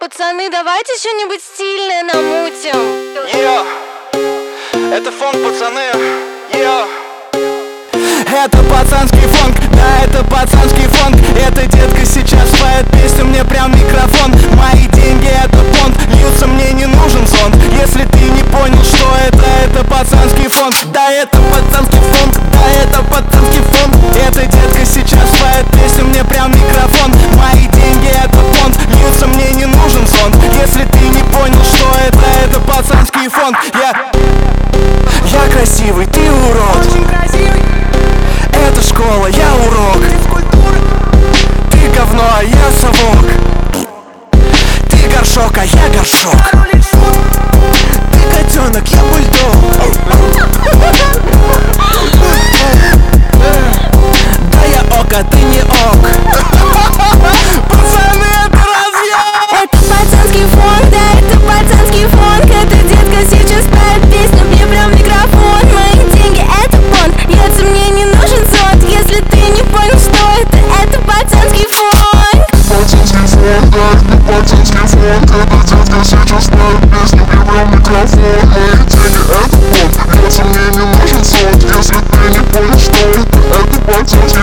Пацаны, давайте что-нибудь стильное намутим. Это фонк, пацаны. Это пацанский фонк, да, это пацанский фонк. Эта детка сейчас поет песню, мне прям микрофон. Мои деньги это понт, льются, мне не нужен зонт. Если ты не понял, что это пацанский фонк. Да, это пацанский фонк, да, это пацанский фонк. Эта детка сейчас поет песню, мне прям микрофон. Мои деньги это понт, льются, мне не нужен зонт. Если ты не понял, что это пацанский фонк. Я красивый, ты урод. Очень красивый. Это школа, я урок. Ты говно, а я совок. Ты горшок, а я горшок. Ты котенок, я бульдог. Да я ок, а ты не ок. Пацаны, это разъем. Это пацанский фонк, да, это пацанский фонк. Эта детка сейчас поет песню, мне прям микрофон. Мои деньги это понт, льется, мне не нужен зонт. Если ты не понял, что это пацанский фонк. Пацанский фонк, да, это пацанский фонк. Эта детка сейчас поет песню, мне прям микрофон. Мои деньги это понт, льется, мне не нужен зонт. Если ты не понял, что это пацанский